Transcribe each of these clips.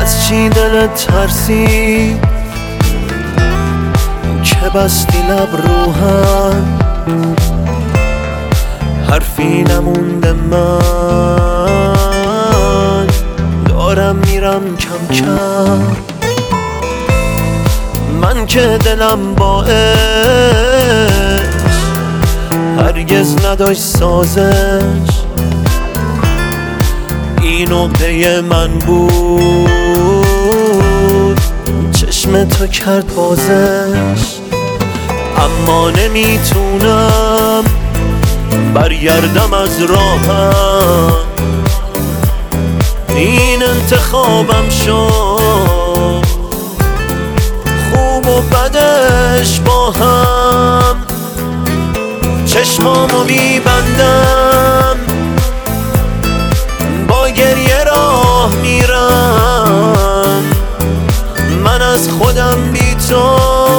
از چی دلت ترسید که بستی لب رو هم؟ حرفی نمونده من دارم میرم کم کم. من که دلم با عشق هرگز نداشت سازش، این عقده من بود چشم تو کرد بازش. اما نمیتونم برگردم از راهم، این انتخابم شد خوب و بدش با هم. چشمامو میبندم با گریه راه میرم، من از خودم بی تو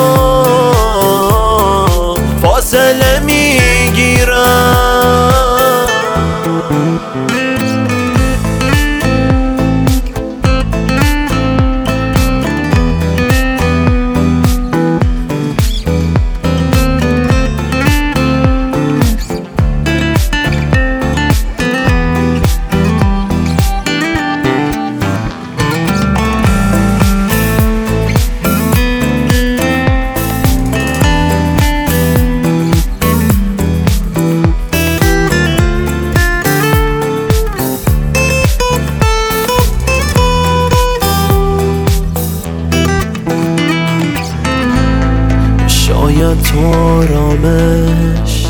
فاصله میگیرم. شاید تو آرامش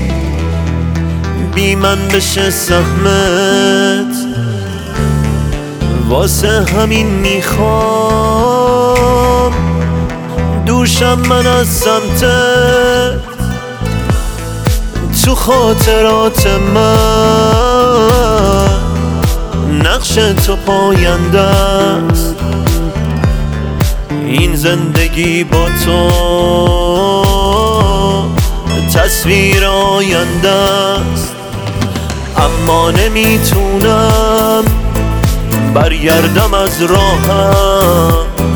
بی من بشه سهمت، واسه همین میخوام دوشم من از سمتت. تو خاطرات من نقش تو پاینده است، این زندگی با تو تصویر آینده است. اما نمیتونم برگردم از راهم،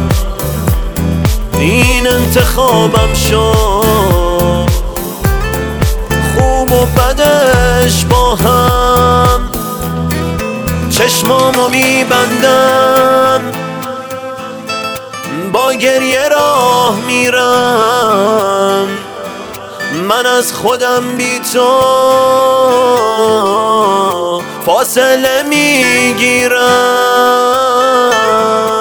این انتخابم شد خوب و بدش با هم. چشمامو میبندم با گریه راه میرم، من از خودم بی تو فاصله میگیرم.